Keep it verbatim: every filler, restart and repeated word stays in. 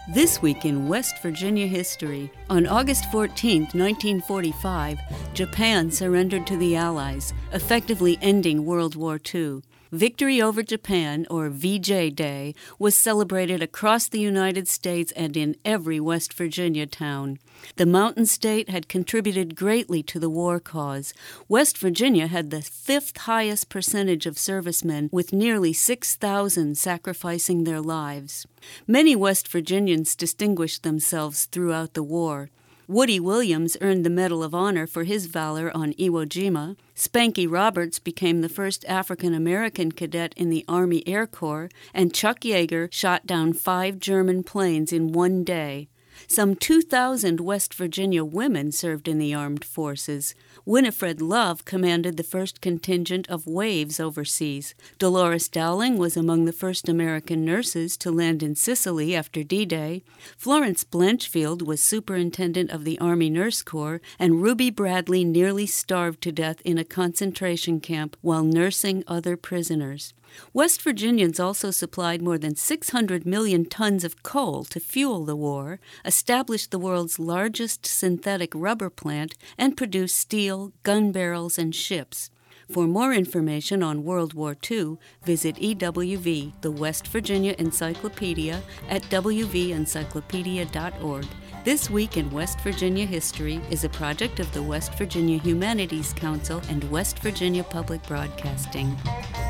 This week in West Virginia history. On August fourteenth, nineteen forty-five, Japan surrendered to the Allies, effectively ending World War Two. Victory over Japan, or V J Day, was celebrated across the United States and in every West Virginia town. The Mountain State had contributed greatly to the war cause. West Virginia had the fifth highest percentage of servicemen, with nearly six thousand sacrificing their lives. Many West Virginians distinguished themselves throughout the war. Woody Williams earned the Medal of Honor for his valor on Iwo Jima. Spanky Roberts became the first African-American cadet in the Army Air Corps, and Chuck Yeager shot down five German planes in one day. Some two thousand West Virginia women served in the armed forces. Winifred Love commanded the first contingent of Waves overseas. Dolores Dowling was among the first American nurses to land in Sicily after D-Day. Florence Blanchfield was superintendent of the Army Nurse Corps, and Ruby Bradley nearly starved to death in a concentration camp while nursing other prisoners. West Virginians also supplied more than six hundred million tons of coal to fuel the war, established the world's largest synthetic rubber plant, and produced steel, gun barrels, and ships. For more information on World War Two, visit E W V, the West Virginia Encyclopedia, at w v encyclopedia dot org. This Week in West Virginia History is a project of the West Virginia Humanities Council and West Virginia Public Broadcasting.